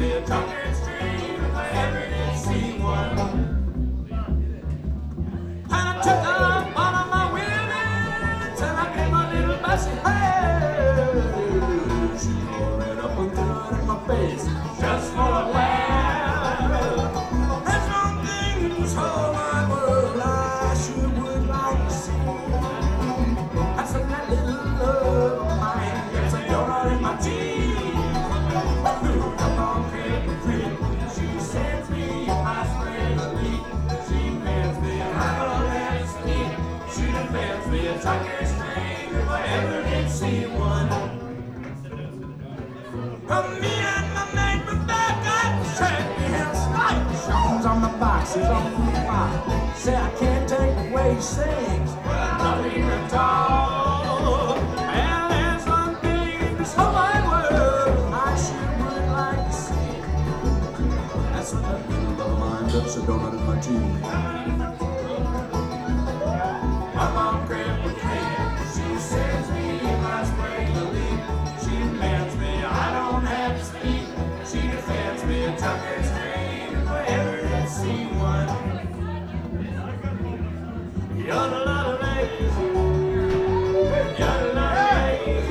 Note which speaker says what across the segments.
Speaker 1: me a Tucker Stream if I ever did see one. And I took up one of my women and I gave my little Bessie, hey, she tore right up and threw it in my face just for a laugh. There's one thing in this whole wide world I sure would like to see. That's when that little love of mine gets a donut in my teeth. Come on, crib, crib. She sends me my spray of leaf. She fans me a rattle and speed. She defends me a Tucker Stream if I ever did see one. From me and my mate Rebecca, shake me hands like Sean's on the box, he's on the block. Say I can't take the way he sings, nothing at all. And there's one thing in this whole wide world I sure would like to see. That's when that little love of mine dips a donut in my teeth. Come on, crib with crib. She sends me my spray to leave. She demands me, I don't have to speak. She defends me a Tucker Stream if I ever did see one. Yodel-a-da-lay, yodel-a-da-lay,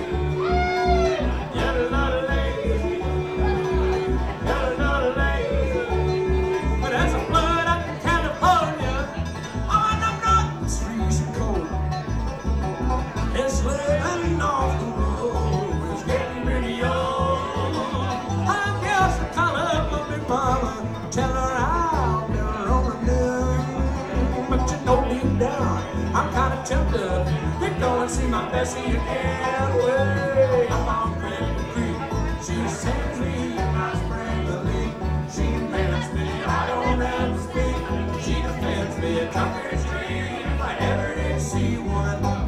Speaker 1: yodel-a-da-lay, yodel-a-da-lay. But as a blood up in California, on up north, it's freezing cold. It's living off the road, it's getting pretty old. I guess I call up my big mama, tell her I'll never overdue. But you know deep down, I'm kinda tempted to go and see my Bessie again. Way up on Cripple Creek, she sends me my spring to leak. She demands me, I don't have to speak. She defends me a Tucker Stream if I ever did see one.